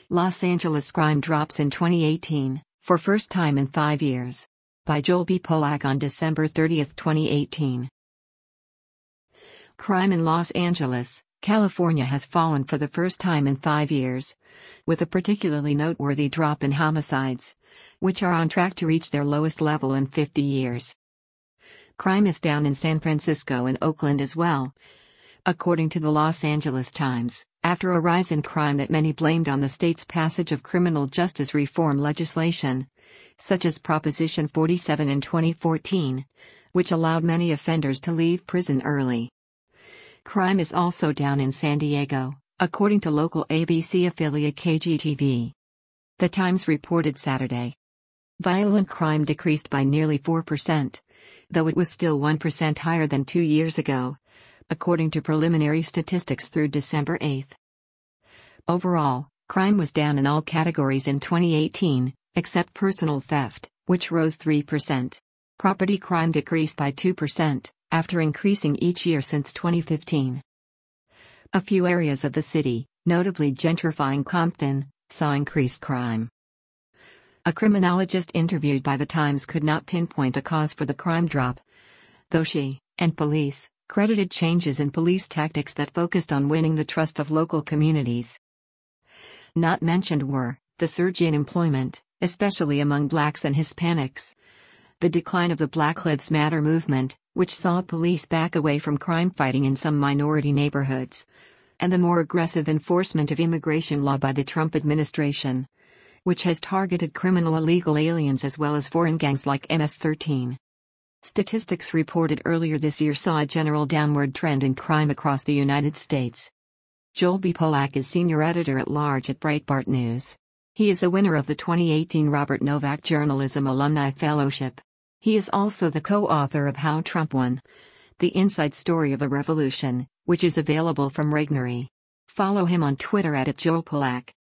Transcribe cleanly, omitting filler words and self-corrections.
Los Angeles crime drops in 2018, for first time in 5 years. By Joel B. Polak on December 30, 2018. Crime in Los Angeles, California has fallen for the first time in 5 years, with a particularly noteworthy drop in homicides, which are on track to reach their lowest level in 50 years. Crime is down in San Francisco and Oakland as well, according to the Los Angeles Times, after a rise in crime that many blamed on the state's passage of criminal justice reform legislation, such as Proposition 47 in 2014, which allowed many offenders to leave prison early. Crime is also down in San Diego, according to local ABC affiliate KGTV. The Times reported Saturday. Violent crime decreased by nearly 4%, though it was still 1% higher than 2 years ago, according to preliminary statistics through December 8. Overall, crime was down in all categories in 2018, except personal theft, which rose 3%. Property crime decreased by 2%, after increasing each year since 2015. A few areas of the city, notably gentrifying Compton, saw increased crime. A criminologist interviewed by The Times could not pinpoint a cause for the crime drop, though she, and police, credited changes in police tactics that focused on winning the trust of local communities. Not mentioned were the surge in employment, especially among blacks and Hispanics, the decline of the Black Lives Matter movement, which saw police back away from crime fighting in some minority neighborhoods, and the more aggressive enforcement of immigration law by the Trump administration, which has targeted criminal illegal aliens as well as foreign gangs like MS-13. Statistics reported earlier this year saw a general downward trend in crime across the United States. Joel B. Polak is senior editor-at-large at Breitbart News. He is a winner of the 2018 Robert Novak Journalism Alumni Fellowship. He is also the co-author of How Trump Won: The Inside Story of a Revolution, which is available from Regnery. Follow him on Twitter @JoelPolak.